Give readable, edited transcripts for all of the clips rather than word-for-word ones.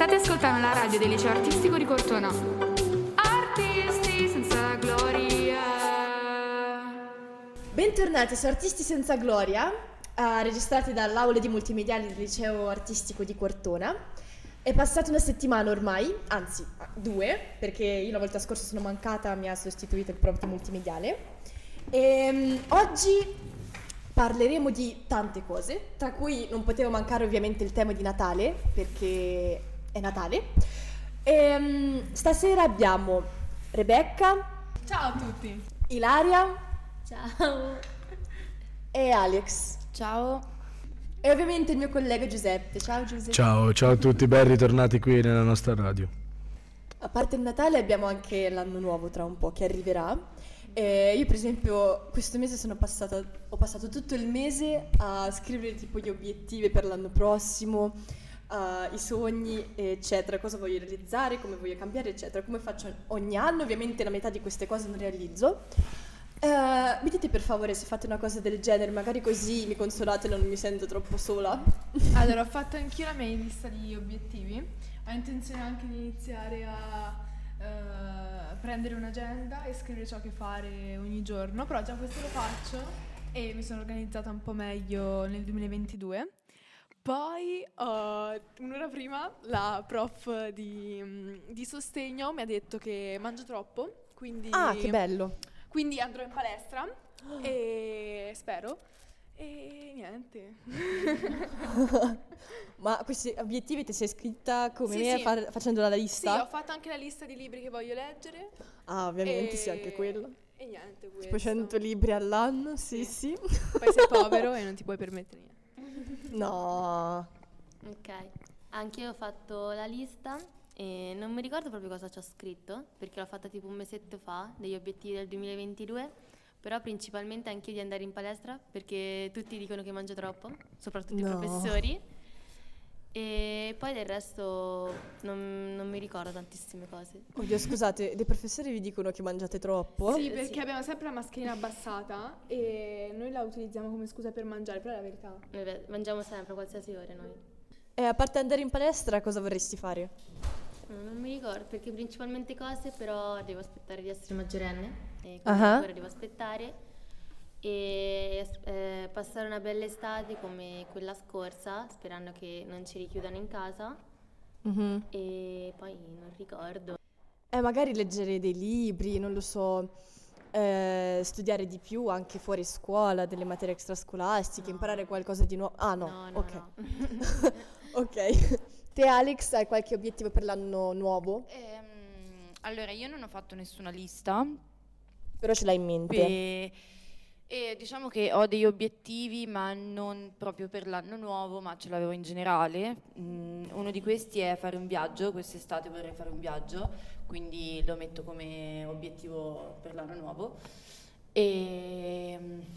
State ascoltando la radio del liceo artistico di Cortona. Artisti senza gloria. Bentornati su Artisti senza gloria, registrati dall'aula di multimediali del liceo artistico di Cortona. È passata una settimana ormai, anzi 2, perché io la volta scorsa sono mancata, mi ha sostituito il prof di multimediale. Oggi parleremo di tante cose, tra cui non poteva mancare ovviamente il tema di Natale, perché è Natale. Stasera abbiamo Rebecca. Ciao a tutti. Ilaria. Ciao. E Alex. Ciao. E ovviamente il mio collega Giuseppe. Ciao Giuseppe. Ciao a tutti, ben ritornati qui nella nostra radio. A parte il Natale abbiamo anche l'anno nuovo tra un po' che arriverà. Io per esempio questo mese ho passato tutto il mese a scrivere tipo gli obiettivi per l'anno prossimo, i sogni eccetera, cosa voglio realizzare, come voglio cambiare eccetera, come faccio ogni anno. Ovviamente la metà di queste cose non realizzo. Mi dite per favore se fate una cosa del genere, magari così mi consolate e non mi sento troppo sola. Allora, ho fatto anch'io la mia lista di obiettivi. Ho intenzione anche di iniziare a prendere un'agenda e scrivere ciò che fare ogni giorno, però già questo lo faccio e mi sono organizzata un po' meglio nel 2022. Poi un'ora prima la prof di sostegno mi ha detto che mangio troppo, quindi... Ah, che bello! Quindi andrò in palestra e spero. E niente. Ma questi obiettivi ti sei scritta come Sì, me sì. facendo la Sì, lista? ho fatto anche la lista di libri che voglio leggere. Ah, ovviamente sì, anche quello. E niente, questo. Tipo 100 libri all'anno, sì. Poi sei povero e non ti puoi permettere niente. No. Ok, anche io ho fatto la lista e non mi ricordo proprio cosa ci ho scritto, perché l'ho fatta tipo un mesetto fa, degli obiettivi del 2022, però principalmente anche io di andare in palestra, perché tutti dicono che mangio troppo, soprattutto i No. professori. E poi del resto non mi ricordo tantissime cose. Oddio, scusate, dei professori vi dicono che mangiate troppo? Sì, perché abbiamo sempre la mascherina abbassata e noi la utilizziamo come scusa per mangiare, però è la verità. Vabbè, mangiamo sempre a qualsiasi ora noi. E a parte andare in palestra, cosa vorresti fare? Non mi ricordo, perché principalmente cose, però devo aspettare di essere maggiorenne e quindi Ah. ancora devo aspettare e passare una bella estate come quella scorsa, sperando che non ci richiudano in casa. Mhm. E poi non ricordo. Magari leggere dei libri, non lo so, studiare di più anche fuori scuola, delle materie extrascolastiche, No. imparare qualcosa di nuovo. Ah no, No, ok. no. Ok. Te Alex hai qualche obiettivo per l'anno nuovo? Allora, io non ho fatto nessuna lista Però ce l'hai in mente. e diciamo che ho degli obiettivi, ma non proprio per l'anno nuovo, ma ce l'avevo in generale. Uno di questi è fare un viaggio, quest'estate vorrei fare un viaggio, quindi lo metto come obiettivo per l'anno nuovo. E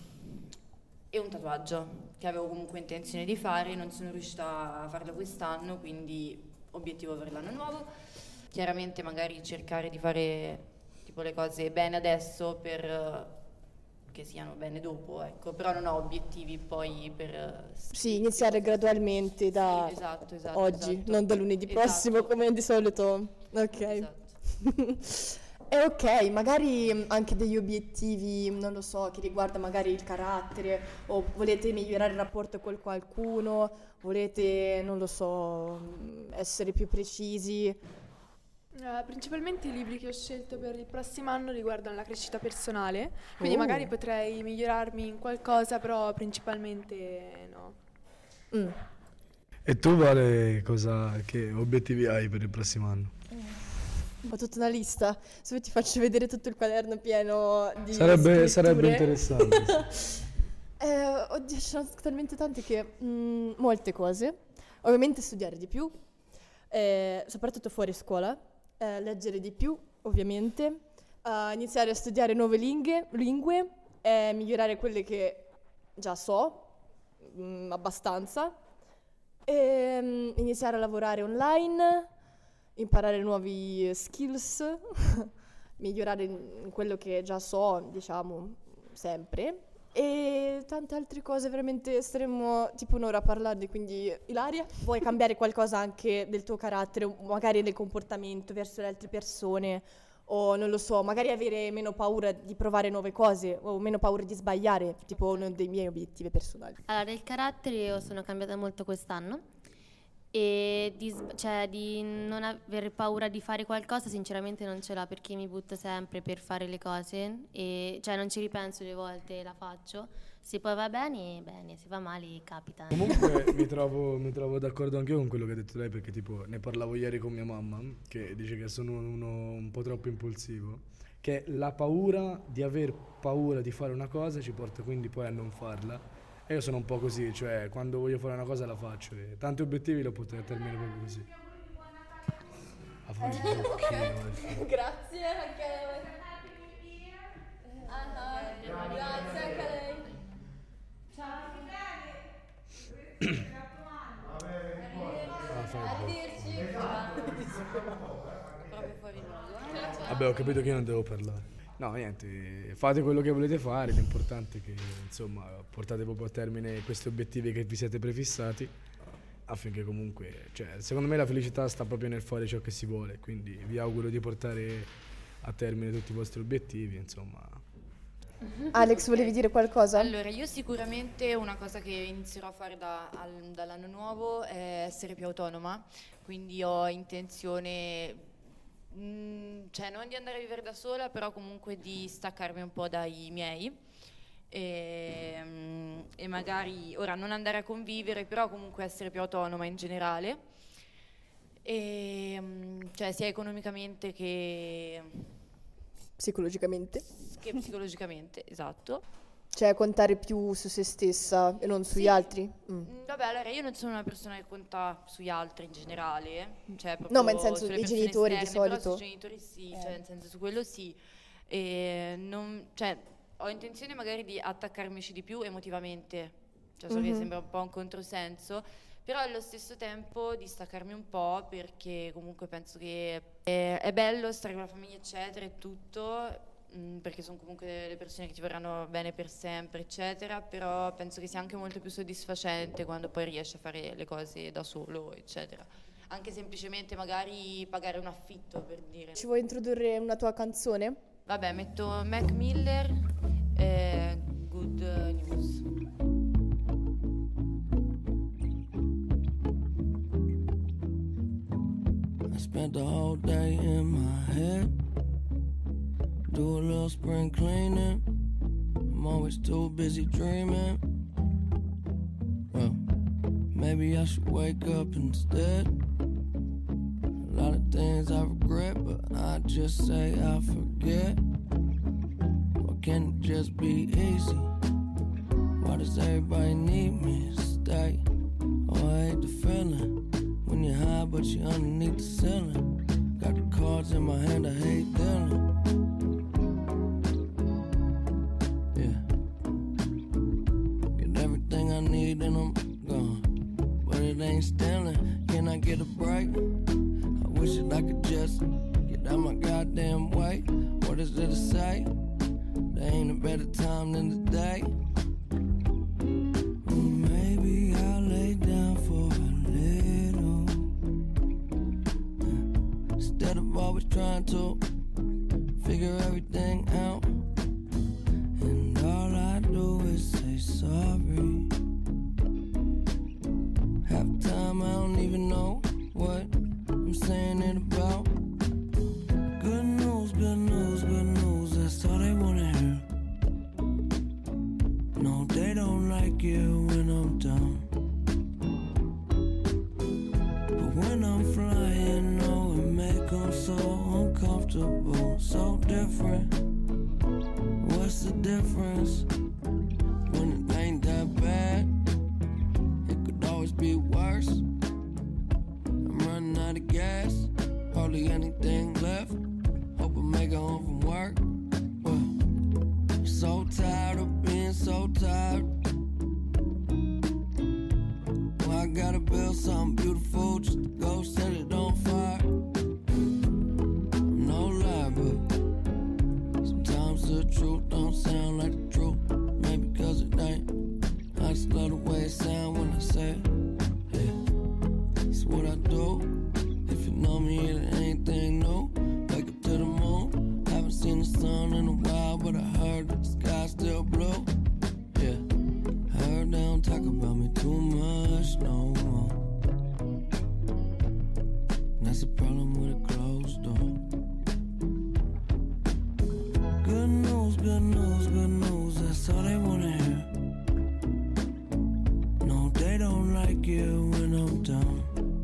un tatuaggio che avevo comunque intenzione di fare, non sono riuscita a farlo quest'anno, quindi obiettivo per l'anno nuovo. Chiaramente magari cercare di fare tipo le cose bene adesso per che siano bene dopo, ecco, però non ho obiettivi poi per Sì, iniziare gradualmente da Sì, esatto, oggi, esatto. non da lunedì Esatto. prossimo come di solito. Ok. Esatto. E ok, magari anche degli obiettivi, non lo so, che riguarda magari il carattere, o volete migliorare il rapporto con qualcuno, volete, non lo so, essere più precisi. Principalmente i libri che ho scelto per il prossimo anno riguardano la crescita personale, quindi Oh. magari potrei migliorarmi in qualcosa, però principalmente no. Mm. E tu, Vale, che obiettivi hai per il prossimo anno? Ho tutta una lista, se vuoi ti faccio vedere tutto il quaderno pieno di Sarebbe scritture. interessante. Oddio, ci sono talmente tante che molte cose. Ovviamente studiare di più, soprattutto fuori scuola, leggere di più, ovviamente, iniziare a studiare nuove lingue, migliorare quelle che già so, abbastanza, iniziare a lavorare online, imparare nuovi skills, migliorare in quello che già so, diciamo, sempre. e tante altre cose, veramente staremmo tipo un'ora a parlarne, quindi Ilaria, vuoi cambiare qualcosa anche del tuo carattere, o magari del comportamento verso le altre persone, o non lo so, magari avere meno paura di provare nuove cose o meno paura di sbagliare, tipo uno dei miei obiettivi personali. Allora, del carattere io sono cambiata molto quest'anno e di non avere paura di fare qualcosa sinceramente non ce l'ho, perché mi butto sempre per fare le cose e cioè non ci ripenso 2 volte, la faccio. Se poi va bene, bene, se va male capita. Comunque mi trovo d'accordo anche io con quello che ha detto lei, perché tipo ne parlavo ieri con mia mamma, che dice che sono uno un po' troppo impulsivo, che la paura di aver paura di fare una cosa ci porta quindi poi a non farla. E io sono un po' così, cioè quando voglio fare una cosa la faccio e tanti obiettivi li ho portati a termine proprio così. A fare il giochino. Grazie anche a lei. Grazie anche a lei. Vabbè, ho capito che io non devo parlare. No, niente, fate quello che volete fare, l'importante è che insomma portate proprio a termine questi obiettivi che vi siete prefissati, affinché comunque, cioè, secondo me la felicità sta proprio nel fare ciò che si vuole, quindi vi auguro di portare a termine tutti i vostri obiettivi, insomma. Alex, volevi dire qualcosa? Allora, io sicuramente una cosa che inizierò a fare dall'anno nuovo è essere più autonoma, quindi ho intenzione, cioè non di andare a vivere da sola, però comunque di staccarmi un po' dai miei e magari, ora non andare a convivere, però comunque essere più autonoma in generale, e, cioè sia economicamente che Psicologicamente. psicologicamente, esatto. Cioè contare più su se stessa e non sugli Sì. altri? Vabbè, allora io non sono una persona che conta sugli altri in generale, cioè proprio No, ma in senso sulle i persone genitori di esterne, però solito. sui genitori sì, cioè nel senso su quello sì. E cioè, ho intenzione magari di attaccarmici di più emotivamente, cioè so che sembra un po' un controsenso, però allo stesso tempo di staccarmi un po', perché comunque penso che è bello stare con la famiglia eccetera e tutto, perché sono comunque delle persone che ti vorranno bene per sempre eccetera, però penso che sia anche molto più soddisfacente quando poi riesci a fare le cose da solo eccetera, anche semplicemente magari pagare un affitto, per dire. Ci vuoi introdurre una tua canzone? Vabbè, metto Mac Miller e Good News. I spent the whole day in my head. Do a little spring cleaning. I'm always too busy dreaming. Well, maybe I should wake up instead. A lot of things I regret, but I just say I forget. Why can't it just be easy? Why does everybody need me to stay? Oh, I hate the feeling when you're high but you're underneath the ceiling. Got the cards in my hand, I hate dealing. Yeah, get everything I need and I'm gone, but it ain't stealing. Can I get a break? I wish that I could just get out my goddamn way. What is there to say? There ain't a better time than today. Maybe I'll lay down for a little, instead of always trying to figure everything out. And all I do is say sorry. Half the time I don't even know what I'm saying it about. Good news, good news, good news, that's all they wanna hear. No, they don't like it when I'm down, but when I'm flying, oh, it make them so uncomfortable, so different. What's the difference? When it ain't that bad, it could always be worse. I'm running out of gas, hardly anything left. Hope I make it home from work. Well, so tired of being so tired. Well, I gotta build something beautiful just to go set it on fire. No lie, but sometimes the truth don't sound like the truth. Maybe 'cause That's the problem with a closed door. Good news, good news, good news, that's all they wanna hear. No, they don't like it when I'm down.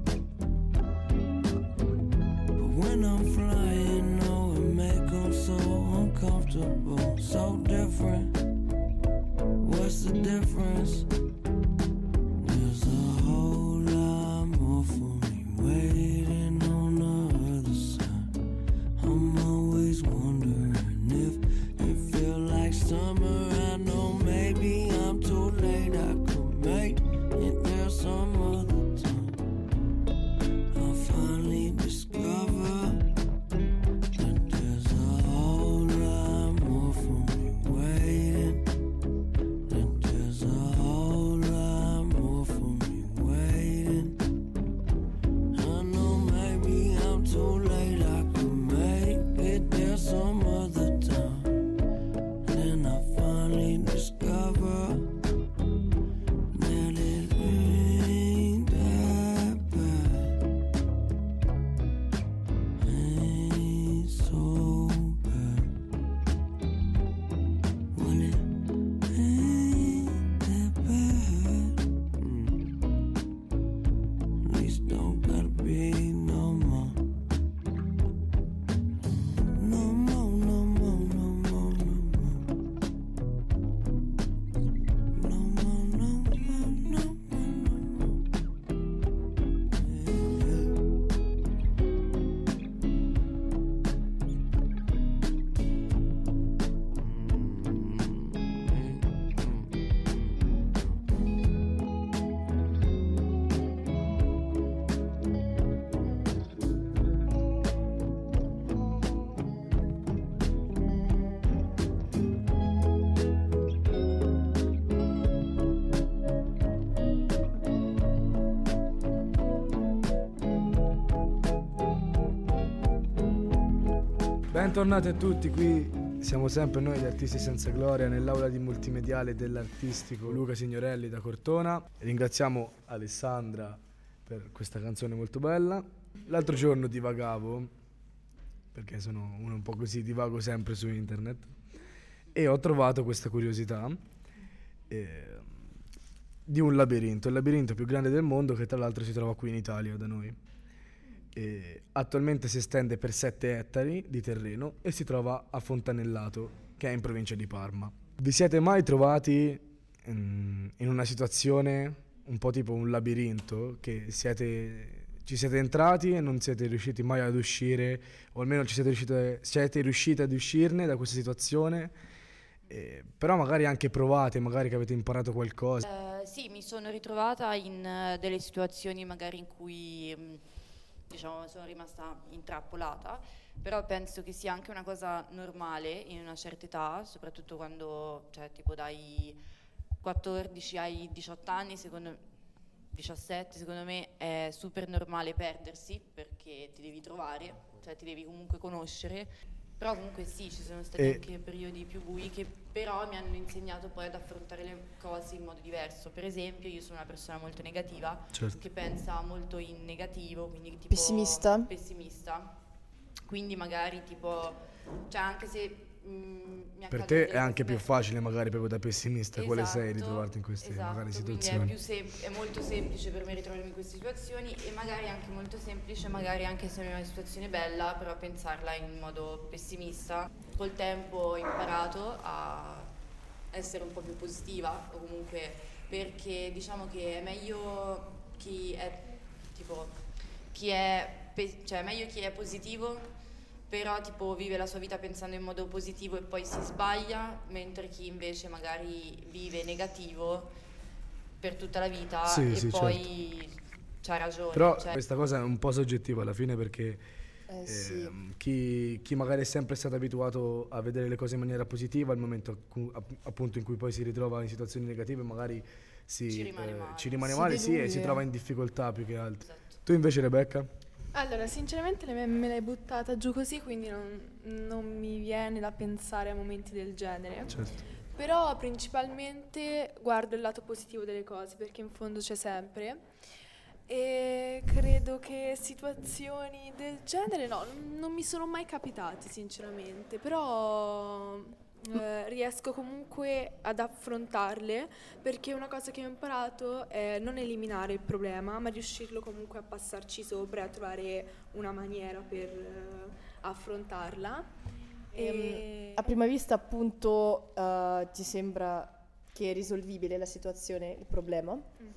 But when I'm flying, no, it make them so uncomfortable. So different, what's the difference? There's a whole lot more for me waiting on the other side. I'm always wondering if it feel like summer. I know maybe I'm too late. I could make it there some other time. I'll finally discover that there's a whole lot more for me waiting. That there's a whole lot more for me waiting. I know maybe I'm too late. I could make it there some other time. Then I finally discover that it ain't that bad. Ain't so bad. Well, it ain't that bad. At least don't gotta be no more. No more, no more, no more, no more. No more, no more, no more, no more. Bentornati a tutti, qui siamo sempre noi gli Artisti Senza Gloria nell'aula di multimediale dell'artistico Luca Signorelli da Cortona. Ringraziamo Alessandra per questa canzone molto bella. L'altro giorno divagavo, perché sono uno un po' così, divago sempre su internet, e ho trovato questa curiosità di un labirinto, il labirinto più grande del mondo, che tra l'altro si trova qui in Italia da noi. Attualmente si estende per 7 ettari di terreno e si trova a Fontanellato, che è in provincia di Parma. Vi siete mai trovati in una situazione un po' tipo un labirinto, che ci siete entrati e non siete riusciti mai ad uscire, o almeno siete riusciti ad uscirne da questa situazione, però magari anche provate, magari che avete imparato qualcosa? Sì, mi sono ritrovata in delle situazioni magari in cui diciamo sono rimasta intrappolata, però penso che sia anche una cosa normale in una certa età, soprattutto quando, cioè tipo dai 14 ai 18 anni, 17 secondo me è super normale perdersi, perché ti devi trovare, cioè ti devi comunque conoscere. Però comunque sì, ci sono stati anche periodi più bui che però mi hanno insegnato poi ad affrontare le cose in modo diverso. Per esempio, io sono una persona molto negativa, Certo. che pensa molto in negativo, quindi tipo Pessimista. Quindi magari tipo, cioè anche se mi Per accadono te delle è anche cose più facile magari proprio da pessimista, quale sei, Esatto, ritrovarti in queste magari quindi situazioni. è molto semplice per me ritrovarmi in queste situazioni, e magari anche molto semplice, magari anche se è una situazione bella, però pensarla in modo pessimista. Col tempo ho imparato a essere un po' più positiva, o comunque, perché diciamo che è meglio meglio chi è positivo, però tipo vive la sua vita pensando in modo positivo e poi si sbaglia, mentre chi invece magari vive negativo per tutta la vita Sì, poi c'ha ragione. Però cioè, questa cosa è un po' soggettiva alla fine, perché Sì. chi magari è sempre stato abituato a vedere le cose in maniera positiva, al momento appunto in cui poi si ritrova in situazioni negative magari Ci rimane male. ci rimane Si male, sì, e delude. si trova in difficoltà più che altro. Esatto. Tu invece, Rebecca? Allora, sinceramente me l'hai buttata giù così, quindi non mi viene da pensare a momenti del genere. Certo. Però principalmente guardo il lato positivo delle cose, perché in fondo c'è sempre. E credo che situazioni del genere non mi sono mai capitati sinceramente, però riesco comunque ad affrontarle, perché una cosa che ho imparato è non eliminare il problema, ma riuscirlo comunque a passarci sopra e a trovare una maniera per affrontarla. A prima vista appunto ti sembra che è risolvibile la situazione, il problema?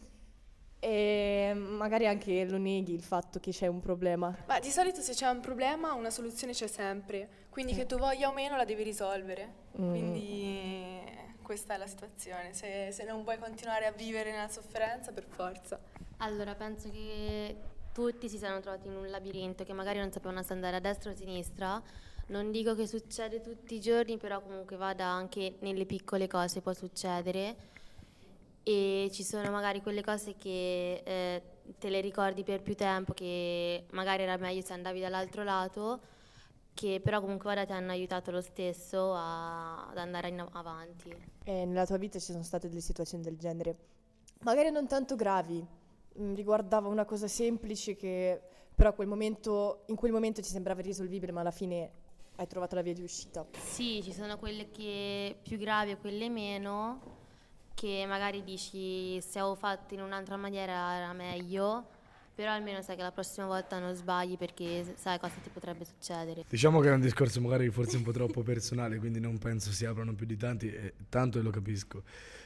E magari anche lo neghi il fatto che c'è un problema. Ma di solito se c'è un problema una soluzione c'è sempre, quindi che tu voglia o meno la devi risolvere. Quindi questa è la situazione, se non vuoi continuare a vivere nella sofferenza, per forza. Allora, penso che tutti si siano trovati in un labirinto, che magari non sapevano se andare a destra o a sinistra. Non dico che succede tutti i giorni, però comunque vada anche nelle piccole cose, può succedere. E ci sono magari quelle cose che te le ricordi per più tempo, che magari era meglio se andavi dall'altro lato, che però comunque ora ti hanno aiutato lo stesso ad andare avanti. Nella tua vita ci sono state delle situazioni del genere, magari non tanto gravi, riguardava una cosa semplice che però in quel momento ci sembrava irrisolvibile, ma alla fine hai trovato la via di uscita. Sì, ci sono quelle che più gravi e quelle meno, che magari dici se avevo fatto in un'altra maniera era meglio, però almeno sai che la prossima volta non sbagli, perché sai cosa ti potrebbe succedere. Diciamo che è un discorso magari forse un po' troppo personale, quindi non penso si aprano più di tanto e lo capisco.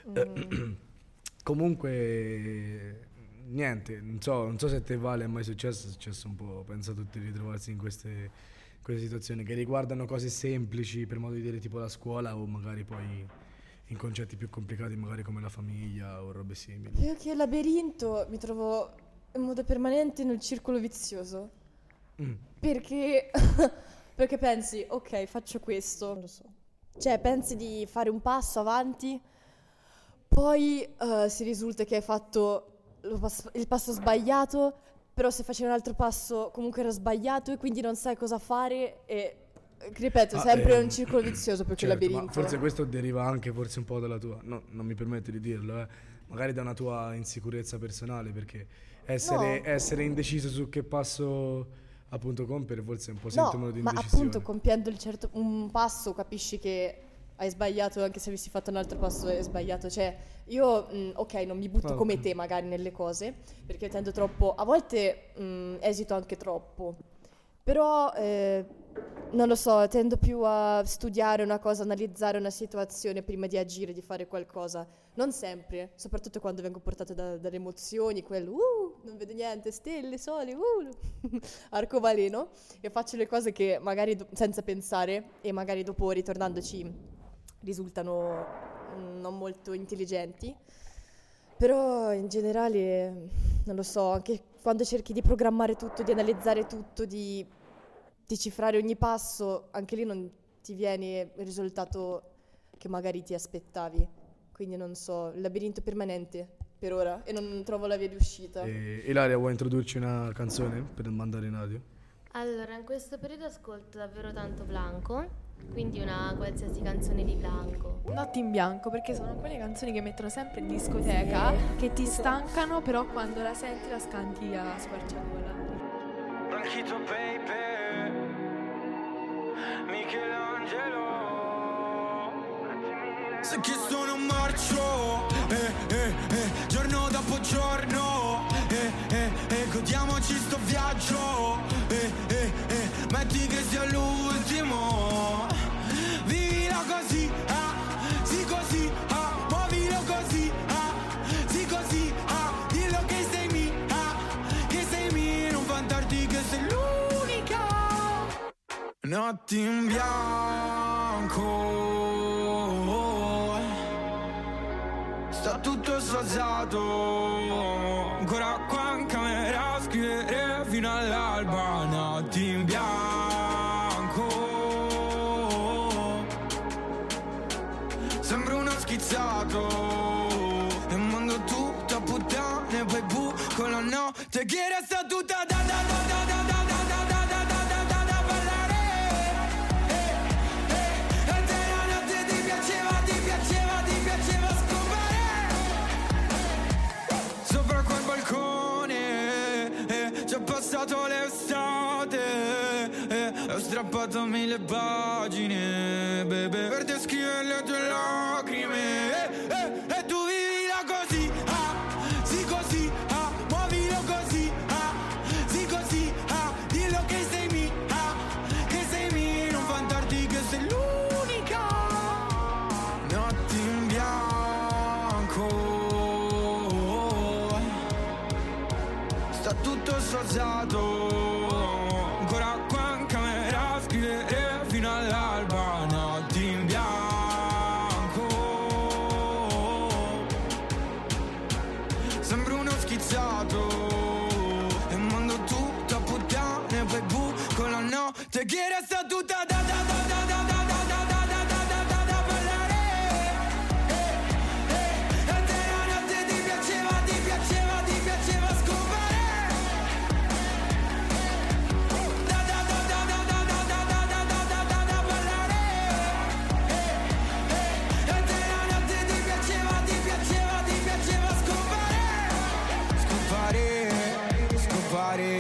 Comunque niente, non so se a te Vale è mai successo un po', penso a tutti ritrovarsi in queste situazioni che riguardano cose semplici, per modo di dire, tipo la scuola, o magari poi in concetti più complicati magari come la famiglia o robe simili. Io che labirinto mi trovo in modo permanente nel circolo vizioso. Perché pensi, ok, faccio questo, non lo so. Cioè, pensi di fare un passo avanti, poi si risulta che hai fatto il passo sbagliato, però se facevi un altro passo comunque era sbagliato e quindi non sai cosa fare e... Ripeto, sempre un circolo vizioso perché certo, labirinto. ma forse questo deriva anche forse un po' dalla tua, no, non mi permetto di dirlo, magari da una tua insicurezza personale, perché essere indeciso su che passo appunto compiere forse è un po' sintomo di indecisione. Ma appunto compiendo un passo capisci che hai sbagliato, anche se avessi fatto un altro passo è sbagliato. Cioè io ok, non mi butto come te magari nelle cose, perché tendo troppo, a volte esito anche troppo, però non lo so, tendo più a studiare una cosa, analizzare una situazione prima di agire, di fare qualcosa. Non sempre, soprattutto quando vengo portata dalle emozioni, non vedo niente, stelle, sole, arcobaleno, e faccio le cose che magari senza pensare e magari dopo ritornandoci risultano non molto intelligenti. Però in generale, non lo so, anche quando cerchi di programmare tutto, di analizzare tutto, di cifrare ogni passo, anche lì non ti viene il risultato che magari ti aspettavi. Quindi non so, il labirinto permanente per ora e non trovo la via di uscita. Ilaria, vuoi introdurci una canzone per mandare in audio? Allora, in questo periodo ascolto davvero tanto Blanco, quindi una qualsiasi canzone di Blanco. Notti in bianco, perché sono quelle canzoni che mettono sempre in discoteca, che ti stancano, però quando la senti la scanti a squarciagola. Blanchito baby, Michelangelo. Se che sono un marcio, giorno dopo giorno, godiamoci sto viaggio, metti che sia l'ultimo, vivilo così, sì così, muovilo così, sì così, dillo che sei mia, non vantarti che sei l'unica. Notti in bianco, sta tutto sfasato, ancora qua in camera a scrivere fino all'alba. Notti in bianco, sembra uno schizzato, e mando tutto a puttane, poi con la notte che resta tutta da ballare. E te la notte ti piaceva scopare sopra quel balcone, cambiato l'estate e ho strappato 1000 pagine, baby, per descrivere le tue lacrime. E tu vivila così, sì così, muovilo così, sì così, dillo che sei mia, non vantarti che sei l'unica notte in bianco. Sta tutto sfassato, ancora qua in camera a scrivere fino all'alba, notti in bianco. Sembro uno schizzato e mando tutto a puttane, poi con la notte che resta tutta da ballare. E te la notte ti piaceva scopare. Da ballare. E te la notte ti piaceva scopare. Scopare.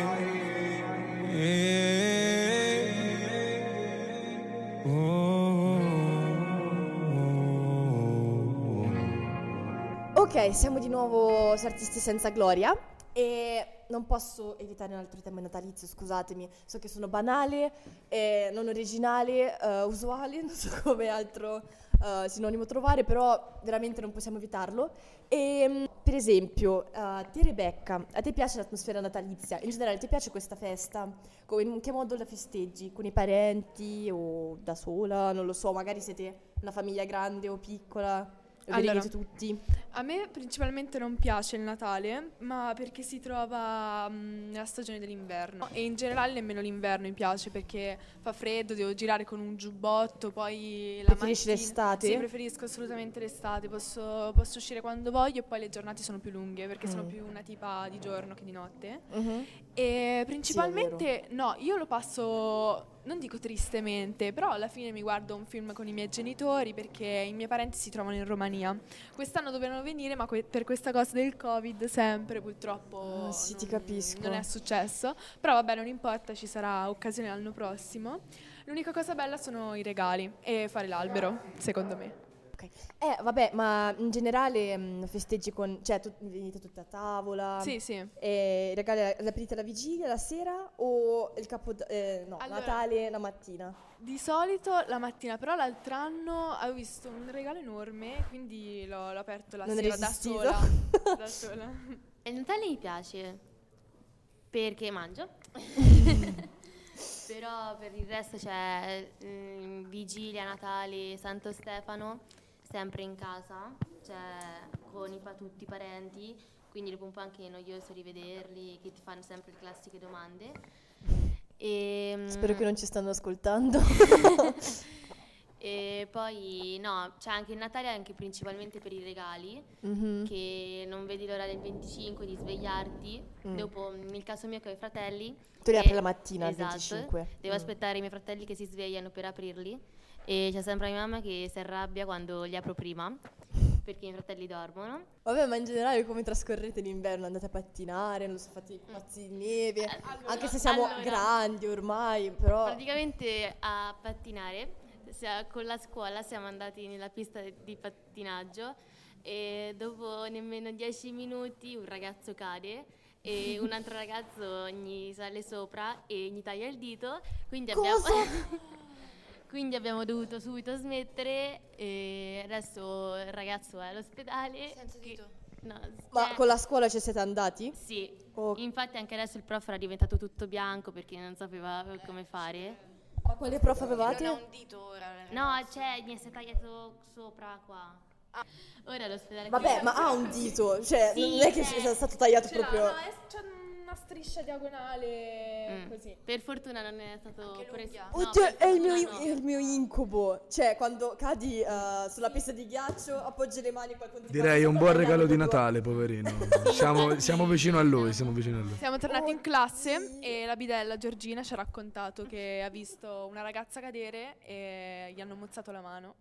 Ok, siamo di nuovo su Artisti senza gloria e non posso evitare un altro tema natalizio, scusatemi, so che sono banale, non originale, usuale, non so come altro sinonimo trovare, però veramente non possiamo evitarlo. E per esempio, te Rebecca, a te piace l'atmosfera natalizia? In generale, ti piace questa festa? In che modo la festeggi? Con i parenti o da sola? Non lo so, magari siete una famiglia grande o piccola? Allora, tutti. A me principalmente non piace il Natale, ma perché si trova nella stagione dell'inverno e in generale nemmeno l'inverno mi piace perché fa freddo, devo girare con un giubbotto, poi la Preferisci mattina... l'estate? Sì, preferisco assolutamente l'estate, posso uscire quando voglio e poi le giornate sono più lunghe perché sono più una tipa di giorno che di notte. E principalmente, no, io lo passo... Non dico tristemente, però alla fine mi guardo un film con i miei genitori perché i miei parenti si trovano in Romania. Quest'anno dovevano venire, ma per questa cosa del Covid sempre purtroppo sì, ti capisco. non è successo. Però vabbè, non importa, ci sarà occasione l'anno prossimo. L'unica cosa bella sono i regali e fare l'albero, secondo me. Vabbè, ma in generale festeggi con... Cioè, venite tutti a tavola? Sì, sì. E regali l'aprite la vigilia, la sera o il Allora, Natale la mattina? Di solito la mattina, però l'altro anno avevo visto un regalo enorme, quindi l'ho aperto la Non sera resistito. da sola. E il Natale mi piace perché mangio. Però per il resto c'è vigilia, Natale, Santo Stefano, sempre in casa, cioè con tutti i parenti, quindi dopo un po' anche noioso rivederli, che ti fanno sempre le classiche domande. Spero che non ci stanno ascoltando. E poi no, c'è anche il Natale anche principalmente per i regali, che non vedi l'ora del 25 di svegliarti, dopo nel caso mio che ho i fratelli. Tu li apri la mattina esatto, al 25. Devo aspettare i miei fratelli che si svegliano per aprirli e c'è sempre mia mamma che si arrabbia quando li apro prima perché i miei fratelli dormono. Vabbè, ma in generale come trascorrete l'inverno? Andate a pattinare, non so, fate i mazzi di neve, anche se siamo grandi ormai, però... Praticamente a pattinare, con la scuola siamo andati nella pista di pattinaggio e dopo nemmeno 10 minuti un ragazzo cade e un altro ragazzo gli sale sopra e gli taglia il dito, quindi abbiamo dovuto subito smettere e adesso il ragazzo è all'ospedale. Senza dito? No, Ma con la scuola ci siete andati? sì, Oh. infatti anche adesso il prof era diventato tutto bianco perché non sapeva come fare. Ma quale prof avevate? Non ha un dito ora. No, gli si è tagliato sopra qua. Ora all'ospedale. Vabbè, ma ha un dito, cioè Sì, non è che sia stato tagliato proprio... C'è una striscia diagonale così. Per fortuna non è stato Anche preso. l'unghia. No, Oddio, per è il fortuna no. mio incubo. Cioè, quando cadi sulla pista di ghiaccio, appoggi le mani qualcuno ti Direi passa un sopra buon e regalo di proprio- Natale, poverino. Siamo vicino a lui, siamo vicino a lui. Siamo tornati in classe e la bidella Giorgina ci ha raccontato che ha visto una ragazza cadere e gli hanno mozzato la mano.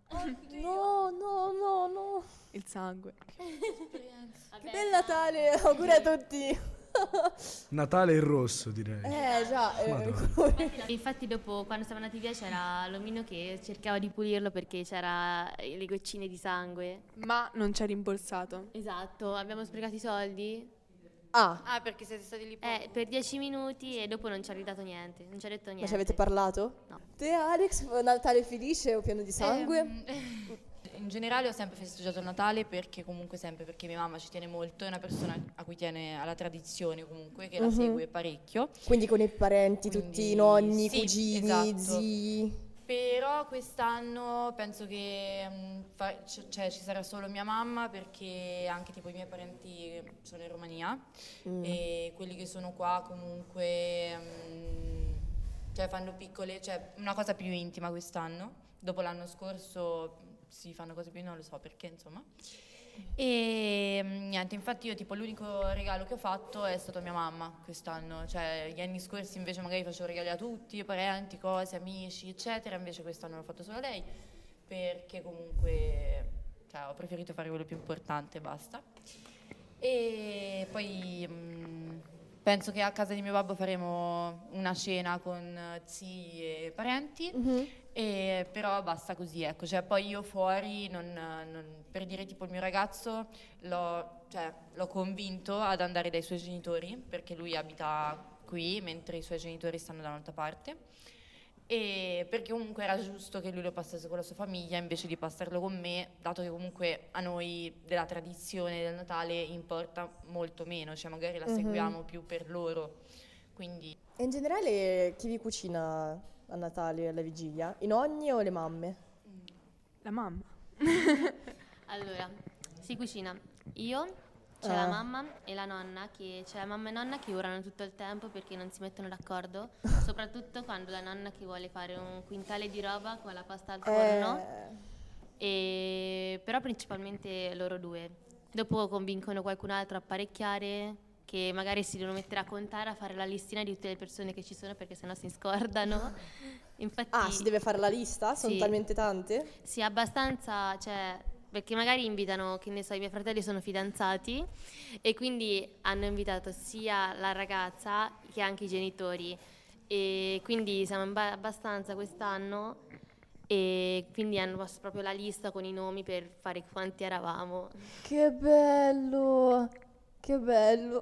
No. Il sangue. Che bel Natale, auguri a tutti. Natale in rosso, direi. Già. Madonna. Infatti dopo, quando siamo andati via, c'era l'omino che cercava di pulirlo perché c'era le goccine di sangue. Ma non ci ha rimborsato. Esatto, abbiamo sprecato i soldi Ah, perché siete stati lì poco. per 10 minuti e dopo non ci ha ridato niente, non ci ha detto niente. Ma ci avete parlato? No. Te, Alex, Natale felice o pieno di sangue? In generale ho sempre festeggiato il Natale perché comunque sempre, perché mia mamma ci tiene molto, è una persona a cui tiene alla tradizione comunque, che la segue parecchio. Quindi con i parenti, Quindi, tutti i nonni, sì, cugini, esatto. zii. Però quest'anno penso che cioè, ci sarà solo mia mamma, perché anche tipo i miei parenti sono in Romania e quelli che sono qua comunque cioè, fanno piccole, cioè una cosa più intima quest'anno. Dopo l'anno scorso si fanno cose più, non lo so perché, insomma. E niente, infatti io tipo l'unico regalo che ho fatto è stato a mia mamma quest'anno, cioè gli anni scorsi invece magari facevo regali a tutti, parenti, cose, amici, eccetera, invece quest'anno l'ho fatto solo a lei perché comunque cioè, ho preferito fare quello più importante e basta. E poi penso che a casa di mio babbo faremo una cena con zii e parenti. Però basta così, ecco, cioè poi io fuori, per dire tipo il mio ragazzo l'ho convinto ad andare dai suoi genitori, perché lui abita qui, mentre i suoi genitori stanno da un'altra parte, e perché comunque era giusto che lui lo passasse con la sua famiglia invece di passarlo con me, dato che comunque a noi della tradizione del Natale importa molto meno, cioè magari la seguiamo più per loro, quindi... E in generale chi vi cucina a Natale e alla vigilia? I nonni o le mamme? La mamma. Allora, si cucina io, c'è la mamma e la nonna, c'è la mamma e nonna che urlano tutto il tempo perché non si mettono d'accordo, soprattutto quando la nonna che vuole fare un quintale di roba con la pasta al forno, però principalmente loro due. Dopo convincono qualcun altro a apparecchiare, che magari si devono mettere a contare, a fare la listina di tutte le persone che ci sono perché sennò si scordano. Infatti, si deve fare la lista? Sono sì. talmente tante? Sì, abbastanza, cioè, perché magari invitano, che ne so, i miei fratelli sono fidanzati e quindi hanno invitato sia la ragazza che anche i genitori e quindi siamo abbastanza quest'anno e quindi hanno posto proprio la lista con i nomi per fare quanti eravamo. Che bello! Che bello!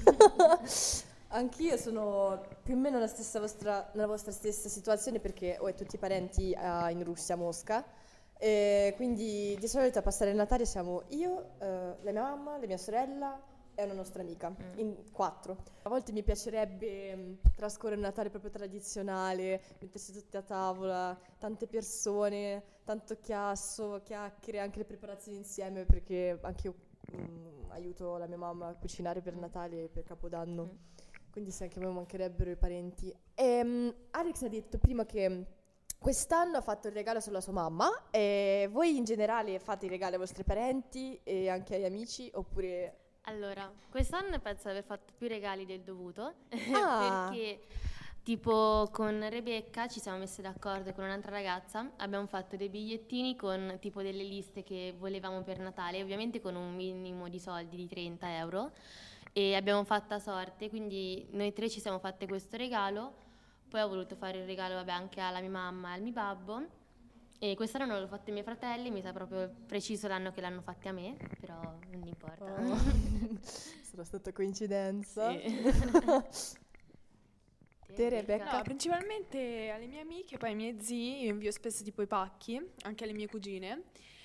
Anch'io sono più o meno nella vostra stessa situazione perché ho tutti i parenti in Russia, a Mosca. E quindi di solito a passare il Natale siamo io, la mia mamma, la mia sorella e una nostra amica, in 4. A volte mi piacerebbe trascorrere un Natale proprio tradizionale, mettersi tutti a tavola, tante persone, tanto chiasso, chiacchiere, anche le preparazioni insieme perché anche io aiuto la mia mamma a cucinare per Natale e per Capodanno. Quindi sì, anche a me mancherebbero i parenti. Alex ha detto prima che quest'anno ha fatto il regalo solo a sua mamma e voi in generale fate i regali ai vostri parenti e anche agli amici oppure... Allora, quest'anno penso di aver fatto più regali del dovuto Ah. perché tipo con Rebecca ci siamo messe d'accordo con un'altra ragazza, abbiamo fatto dei bigliettini con tipo delle liste che volevamo per Natale, ovviamente con un minimo di soldi di 30 euro e abbiamo fatto a sorte, quindi noi 3 ci siamo fatte questo regalo, poi ho voluto fare il regalo anche alla mia mamma e al mio babbo e quest'anno non l'ho fatto ai miei fratelli, mi sa proprio preciso l'anno che l'hanno fatti a me, però non importa. Oh. Sarà stata coincidenza. Sì. Te, Rebecca? No, principalmente alle mie amiche, poi ai miei zii, io invio spesso tipo i pacchi, anche alle mie cugine.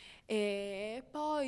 E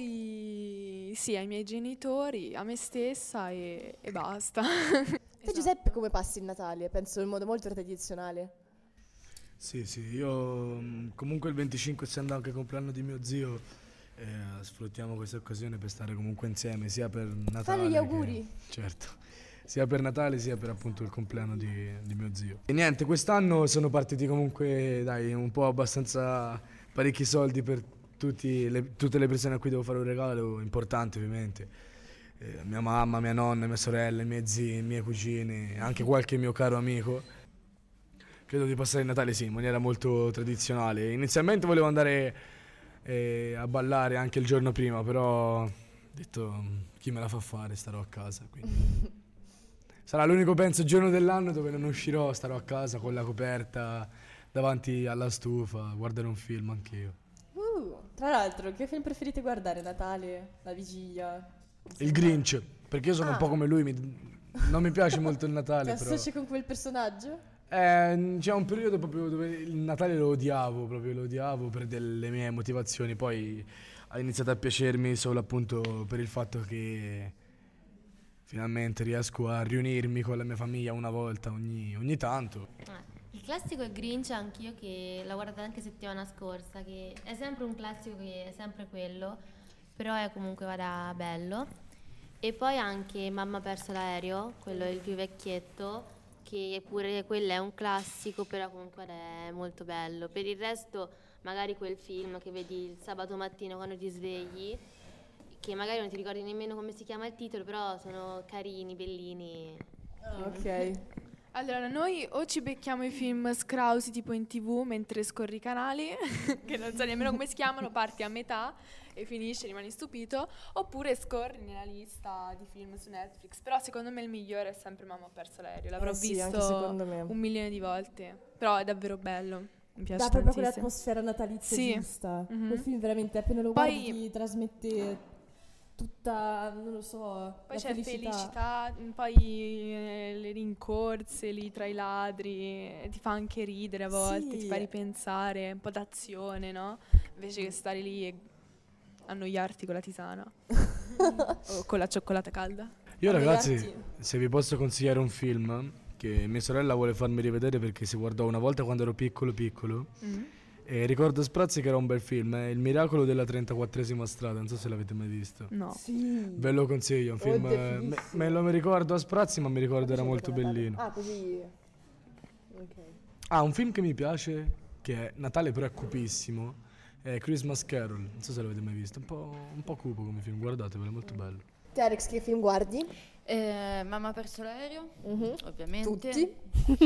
poi sì, ai miei genitori, a me stessa e basta. Te Giuseppe come passi il Natale? Penso in modo molto tradizionale. Sì, io comunque il 25 essendo anche il compleanno di mio zio sfruttiamo questa occasione per stare comunque insieme sia per Natale Fare gli auguri. certo, sia per Natale sia per appunto il compleanno di mio zio. E niente, quest'anno sono partiti comunque dai un po' abbastanza parecchi soldi per tutte le persone a cui devo fare un regalo importante ovviamente. Mia mamma, mia nonna, mia sorella, i miei zii, i miei cugini, anche qualche mio caro amico. Credo di passare il Natale sì, in maniera molto tradizionale. Inizialmente volevo andare a ballare anche il giorno prima, però ho detto chi me la fa fare, starò a casa. Quindi. Sarà l'unico, penso, giorno dell'anno dove non uscirò, starò a casa con la coperta davanti alla stufa, guardare un film anch'io. Tra l'altro, che film preferite guardare? Natale? La vigilia? Il Grinch, perché io sono un po' come lui, non mi piace molto il Natale. Ti associ con quel personaggio? C'è un periodo proprio dove il Natale lo odiavo per delle mie motivazioni, poi ha iniziato a piacermi solo appunto per il fatto che finalmente riesco a riunirmi con la mia famiglia una volta ogni tanto. Il classico è Grinch, anch'io che l'ho guardato anche settimana scorsa, che è sempre un classico, che è sempre quello, però è comunque bello. E poi anche Mamma ha perso l'aereo, quello è il più vecchietto, che pure quello è un classico, però comunque è molto bello. Per il resto magari quel film che vedi il sabato mattino quando ti svegli, che magari non ti ricordi nemmeno come si chiama il titolo, però sono carini, bellini. Ok. Allora, noi o ci becchiamo i film scrausi tipo in TV mentre scorri i canali, che non so nemmeno come si chiamano, parti a metà e finisci, rimani stupito, oppure scorri nella lista di film su Netflix. Però secondo me il migliore è sempre Mamma ha perso l'aereo, l'avrò Sì, anche visto secondo me. 1.000.000 di volte, però è davvero bello, mi piace Dà proprio tantissimo. quell'atmosfera natalizia Sì. giusta. Mhm. Quel film veramente appena lo Poi- guardi ti trasmette tutta, non lo so, Poi la c'è felicità, poi le rincorse lì tra i ladri, ti fa anche ridere a volte, Sì. ti fa ripensare, un po' d'azione, no? Invece che stare lì e annoiarti con la tisana o con la cioccolata calda. Io ragazzi, Ragazzi. se vi posso consigliare un film che mia sorella vuole farmi rivedere perché si guardò una volta quando ero piccolo, e ricordo a sprazzi che era un bel film, è Il miracolo della 34esima strada, non so se l'avete mai visto. No. Sì. Ve lo consiglio, un film, è me lo ricordo a sprazzi, ma mi ricordo era molto bellino. Ah, così. Ok. Un film che mi piace, che è Natale però è cupissimo, è Christmas Carol, non so se l'avete mai visto, un po' cupo come film, guardatevelo, è molto bello. Te Alex, che film guardi? Mamma ha perso l'aereo, Mhm. ovviamente. Tutti?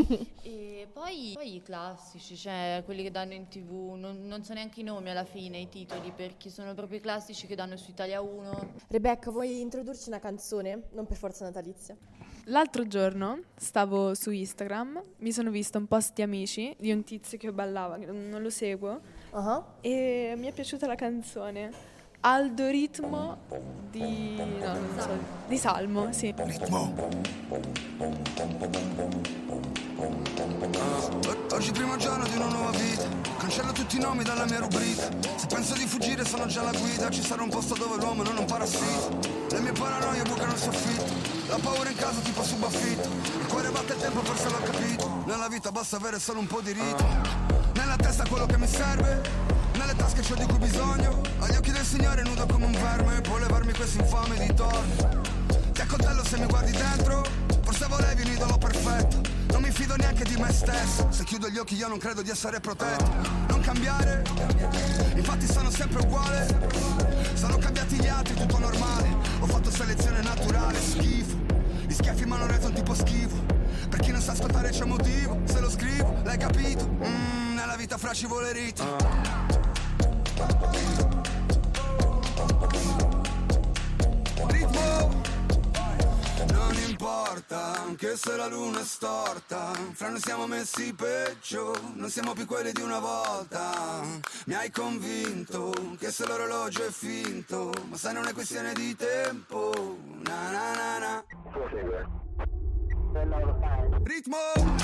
E poi i classici, cioè quelli che danno in TV, non so neanche i nomi alla fine, i titoli, perché sono proprio i classici che danno su Italia 1. Rebecca, vuoi introdurci una canzone? Non per forza natalizia. L'altro giorno stavo su Instagram, mi sono vista un post di amici di un tizio che ballava, che non lo seguo, e mi è piaciuta la canzone. Aldo Ritmo di Salmo, sì. Oggi primo giorno di una nuova vita, cancello tutti i nomi dalla mia rubrica. Se penso di fuggire sono già alla guida, ci sarà un posto dove l'uomo non è un parassita. Le mie paranoie bucano il soffitto, la paura in casa tipo subaffitto. Il cuore batte il tempo, forse l'ho capito. Nella vita basta avere solo un po' di ritmo. Nella testa quello che mi serve, nelle tasche c'ho di cui bisogno. Agli occhi del Signore nudo come un verme, può levarmi questo infame di torno. Ti accoltello se mi guardi dentro, forse volevi un idolo perfetto. Non mi fido neanche di me stesso, se chiudo gli occhi io non credo di essere protetto. Non cambiare, infatti sono sempre uguale. Sono cambiati gli altri, tutto normale. Ho fatto selezione naturale, schifo. Gli schiaffi mi hanno reso un tipo schifo. Per chi non sa ascoltare c'è motivo, se lo scrivo, l'hai capito? Nella vita fra ci vuole ritmo. Ritmo. Non importa, anche se la luna è storta, fra noi siamo messi peggio, non siamo più quelli di una volta. Mi hai convinto che se l'orologio è finto, ma sai non è questione di tempo. Na na na na. Ritmo.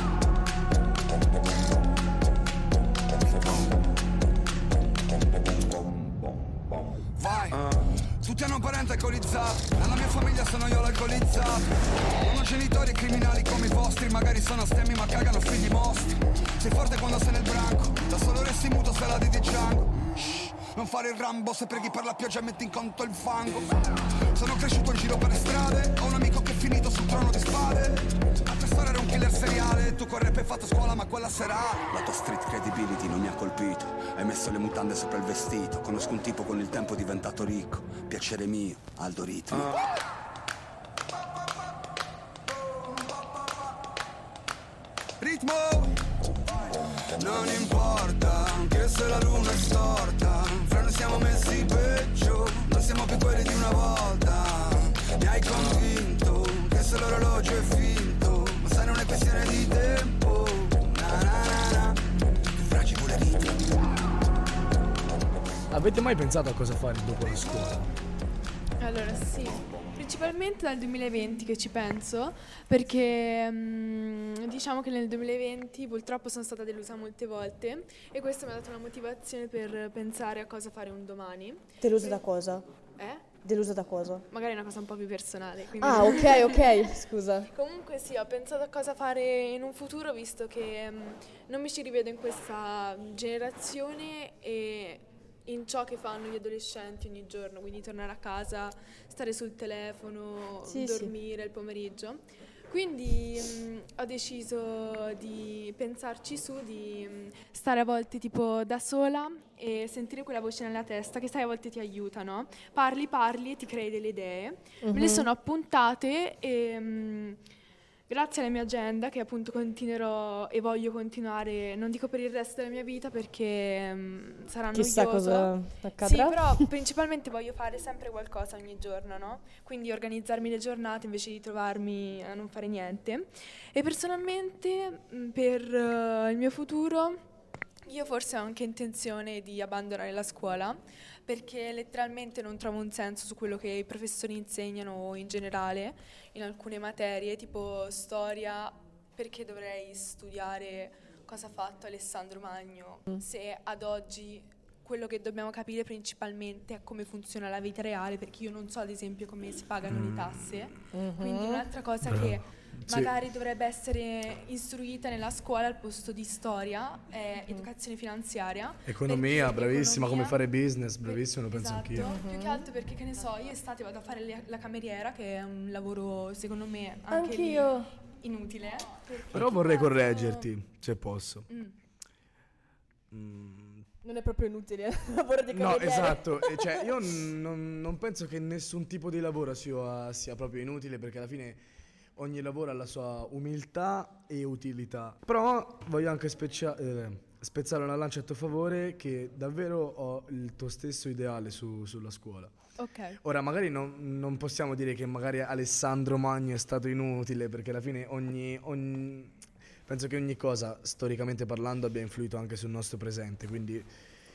Vai. Tutti hanno un parente alcolizzato, nella mia famiglia sono io l'alcolizzato. Non ho genitori criminali come i vostri, magari sono stemmi ma cagano figli mostri. Sei forte quando sei nel branco, da solo resti muto se la di Django. Non fare il Rambo, se preghi per la pioggia e metti in conto il fango. Sono cresciuto in giro per le strade, ho un amico che è finito sul trono di spade. A tua storia era un killer seriale, tu con rap hai fatto scuola ma quella serale. La tua street credibility non mi ha colpito, hai messo le mutande sopra il vestito. Conosco un tipo con il tempo diventato ricco, piacere mio, Aldo Ritmo. Ritmo. Non importa, anche se la luna è storta, fra noi siamo messi peggio, non siamo più quelli di una volta. Mi hai convinto che se forse l'orologio è finto, ma sai non è questione di tempo. Na na na na, più fragili le vite. Avete mai pensato a cosa fare dopo la scuola? Allora sì, principalmente dal 2020 che ci penso, perché diciamo che nel 2020 purtroppo sono stata delusa molte volte e questo mi ha dato una motivazione per pensare a cosa fare un domani. Delusa da cosa? Delusa da cosa? Magari è una cosa un po' più personale. Quindi Ah, ok, scusa. Comunque sì, ho pensato a cosa fare in un futuro, visto che non mi ci rivedo in questa generazione e in ciò che fanno gli adolescenti ogni giorno, quindi tornare a casa, stare sul telefono, Sì, dormire il pomeriggio. Quindi ho deciso di pensarci su, di stare a volte tipo da sola e sentire quella voce nella testa che sai a volte ti aiuta, no? Parli e ti crei delle idee. Me le sono appuntate e grazie alla mia agenda, che appunto continuerò e voglio continuare, non dico per il resto della mia vita perché sarà Chissà noioso. cosa Sì, accadrà. però principalmente voglio fare sempre qualcosa ogni giorno, no? Quindi organizzarmi le giornate invece di trovarmi a non fare niente. E personalmente per il mio futuro io forse ho anche intenzione di abbandonare la scuola perché letteralmente non trovo un senso su quello che i professori insegnano in generale in alcune materie, tipo storia, perché dovrei studiare cosa ha fatto Alessandro Magno se ad oggi quello che dobbiamo capire principalmente è come funziona la vita reale, perché io non so ad esempio come si pagano le tasse, quindi un'altra cosa che magari dovrebbe essere istruita nella scuola al posto di storia è educazione finanziaria. Economia, perché bravissima, come economia- fare business, bravissimo, lo penso Esatto, anch'io. più che altro perché che ne so, io estate vado a fare la cameriera, che è un lavoro secondo me anche lì Anch'io. inutile. Però vorrei correggerti, se posso. Non è proprio inutile il lavoro di No, cameriere. esatto, e cioè io non penso che nessun tipo di lavoro sia proprio inutile, perché alla fine ogni lavoro ha la sua umiltà e utilità. Però voglio anche spezzare una lancia a tuo favore, che davvero ho il tuo stesso ideale sulla scuola. Ok. Ora magari non possiamo dire che magari Alessandro Magno è stato inutile, perché alla fine penso che ogni cosa, storicamente parlando, abbia influito anche sul nostro presente, quindi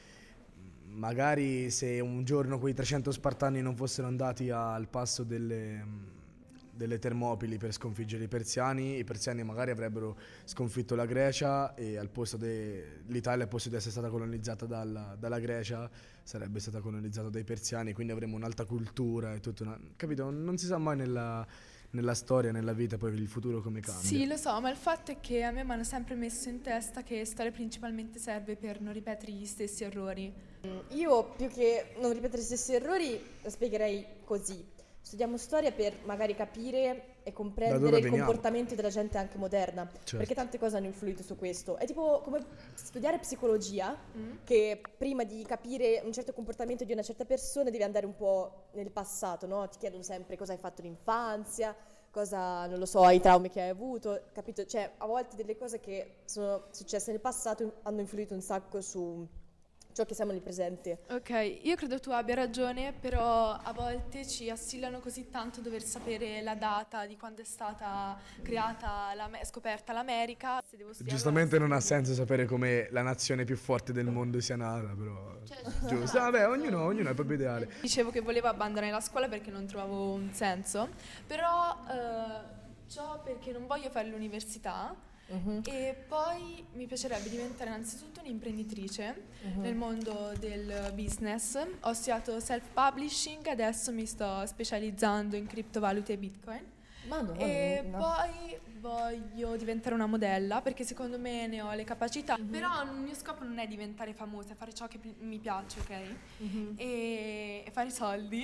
magari se un giorno quei 300 Spartani non fossero andati al passo delle Termopili per sconfiggere i persiani magari avrebbero sconfitto la Grecia, e l'Italia, al posto di essere stata colonizzata dalla Grecia, sarebbe stata colonizzata dai persiani, quindi avremo un'alta cultura e tutto capito? Non si sa mai nella storia, nella vita, poi il futuro come cambia. Sì, lo so, ma il fatto è che a me mi hanno sempre messo in testa che storia principalmente serve per non ripetere gli stessi errori. Io più che non ripetere gli stessi errori la spiegherei così. Studiamo storia per magari capire e Da comprendere dove il veniamo? comportamento della gente anche moderna, Certo. perché tante cose hanno influito su questo. È tipo come studiare psicologia, che prima di capire un certo comportamento di una certa persona devi andare un po' nel passato, no? Ti chiedono sempre cosa hai fatto in infanzia, cosa, non lo so, i traumi che hai avuto, capito? Cioè, a volte delle cose che sono successe nel passato hanno influito un sacco su ciò che siamo nel presente. Ok, io credo tu abbia ragione, però a volte ci assillano così tanto dover sapere la data di quando è stata creata, scoperta l'America. Se devo studiare Giustamente non ha senso sapere come la nazione più forte del mondo sia nata, però giusto. Vabbè, ognuno ha il proprio ideale. Dicevo che volevo abbandonare la scuola perché non trovavo un senso, però ciò perché non voglio fare l'università. E poi mi piacerebbe diventare innanzitutto un'imprenditrice nel mondo del business. Ho studiato self-publishing, adesso mi sto specializzando in criptovalute e bitcoin. E poi voglio diventare una modella perché secondo me ne ho le capacità, però il mio scopo non è diventare famosa, è fare ciò che mi piace, ok? E fare i soldi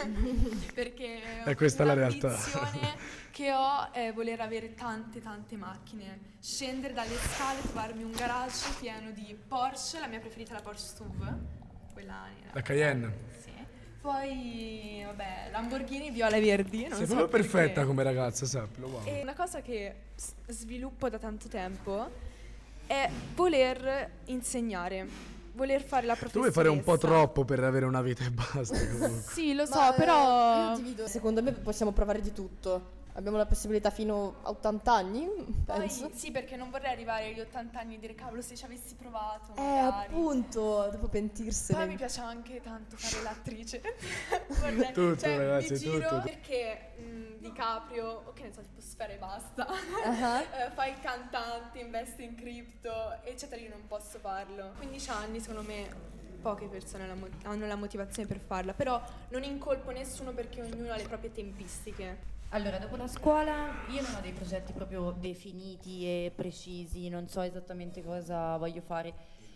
perché E questa è la realtà. l'ambizione che ho è voler avere tante macchine, scendere dalle scale, trovarmi un garage pieno di Porsche, la mia preferita è la Porsche SUV, quella nera. La Cayenne. Sì. Poi, vabbè, Lamborghini viola e verdi. Non Sei so proprio perché. perfetta come ragazza, sappilo, wow. E una cosa che sviluppo da tanto tempo è voler insegnare, voler fare la Tu professionessa. vuoi fare un po' troppo per avere una vita e basta, comunque. Sì, lo so, Ma, però... io divido. Secondo me possiamo provare di tutto. abbiamo la possibilità fino a 80 anni, penso. Poi, sì, perché non vorrei arrivare agli 80 anni e dire cavolo se ci avessi provato magari. Appunto, dopo pentirsene. Poi mi piace anche tanto fare l'attrice. Vorrei, Tutto, ragazzi, mi giro tutto. perché DiCaprio, o che ne so, tipo Sfera e Basta, fa il cantante, investe in cripto, eccetera, io non posso farlo. 15 anni, secondo me, poche persone hanno la motivazione per farla, però non incolpo nessuno perché ognuno ha le proprie tempistiche. Allora, dopo la scuola io non ho dei progetti proprio definiti e precisi, non so esattamente cosa voglio fare.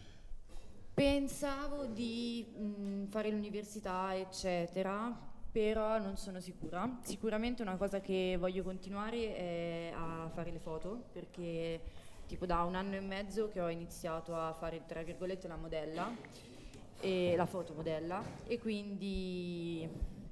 Pensavo di fare l'università, eccetera, però non sono sicura. Sicuramente una cosa che voglio continuare è a fare le foto, perché tipo da 1 anno e mezzo che ho iniziato a fare, tra virgolette, la modella, e la fotomodella, e quindi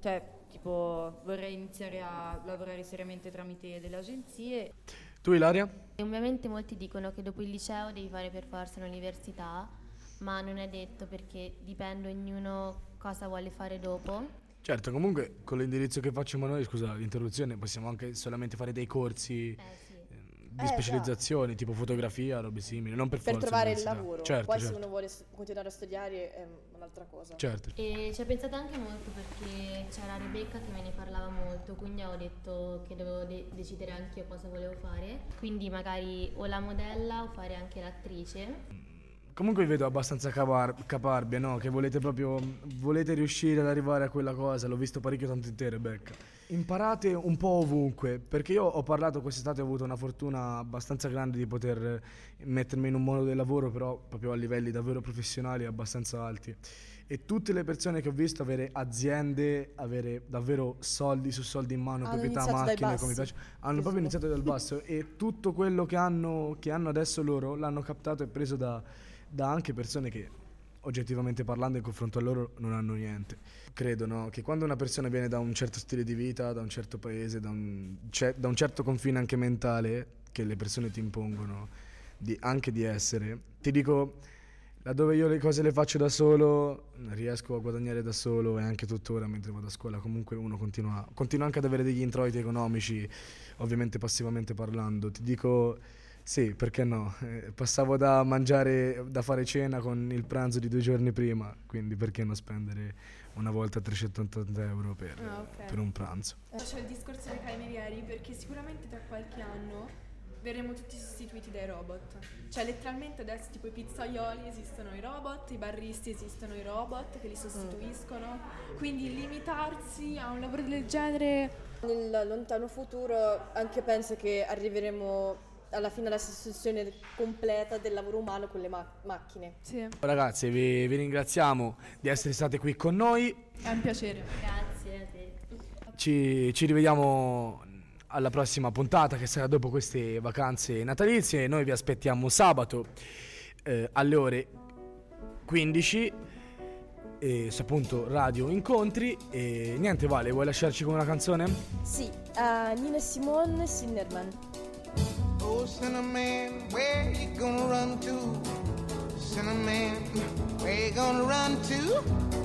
tipo vorrei iniziare a lavorare seriamente tramite delle agenzie. Tu, Ilaria? E ovviamente molti dicono che dopo il liceo devi fare per forza l'università, ma non è detto perché dipende ognuno cosa vuole fare dopo. Certo, comunque con l'indirizzo che facciamo noi, scusa l'interruzione, possiamo anche solamente fare dei corsi di specializzazione, tipo fotografia, robe simili, non per forza trovare il università. lavoro. Certo, Poi certo. se uno vuole continuare a studiare è un'altra cosa. Certo. E ci ho pensato anche molto perché c'era Rebecca che me ne parlava molto, quindi ho detto che dovevo decidere anche io cosa volevo fare, quindi magari o la modella o fare anche l'attrice. Comunque vi vedo abbastanza caparbia, no? Che volete riuscire ad arrivare a quella cosa, l'ho visto parecchio tanto in te, Rebecca. Imparate un po' ovunque, perché io ho parlato quest'estate, ho avuto una fortuna abbastanza grande di poter mettermi in un mondo del lavoro, però proprio a livelli davvero professionali abbastanza alti. E tutte le persone che ho visto avere aziende, avere davvero soldi su soldi in mano, proprietà, macchine, come piace, hanno proprio iniziato dal basso, e tutto quello che hanno adesso loro l'hanno captato e preso da anche persone che oggettivamente parlando in confronto a loro non hanno niente. Credo, no, che quando una persona viene da un certo stile di vita, da un certo paese, da un certo confine anche mentale che le persone ti impongono anche di essere, ti dico, laddove io le cose le faccio da solo, riesco a guadagnare da solo, e anche tuttora mentre vado a scuola comunque uno continua anche ad avere degli introiti economici, ovviamente passivamente parlando. Ti dico sì, perché no? Passavo da fare cena con il pranzo di 2 giorni prima, quindi perché non spendere una volta 380 euro per un pranzo? C'è il discorso dei camerieri, perché sicuramente tra qualche anno verremo tutti sostituiti dai robot. Cioè letteralmente adesso tipo i pizzaioli esistono i robot, i barristi esistono i robot che li sostituiscono, quindi limitarsi a un lavoro del genere. Nel lontano futuro anche penso che arriveremo alla fine alla sostituzione completa del lavoro umano con le macchine. Sì. Ragazzi, vi ringraziamo di essere state qui con noi. È un piacere. Grazie a te. Ci rivediamo alla prossima puntata, che sarà dopo queste vacanze natalizie. Noi vi aspettiamo sabato alle ore 15 su appunto Radio Incontri. E niente, Vale, vuoi lasciarci con una canzone? Sì, Nina Simone, Sinnerman. Oh, Cinnamon, where you gonna run to? Cinnamon, where you gonna run to?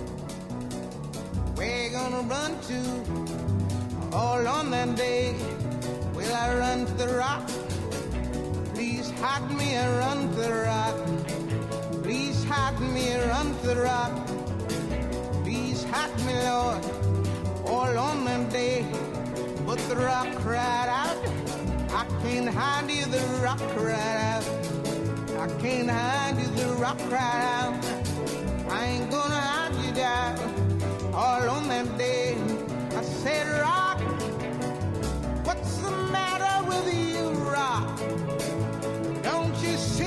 Where you gonna run to? All on that day, will I run to the rock? Please hide me and run to the rock. Please hide me and run to the rock. Please hide me, Lord, all on that day. But the rock cried out, I can't hide you, the rock cried out. I can't hide you, the rock cried out. I ain't gonna hide you down. All on that day, I said, rock, what's the matter with you, rock? Don't you see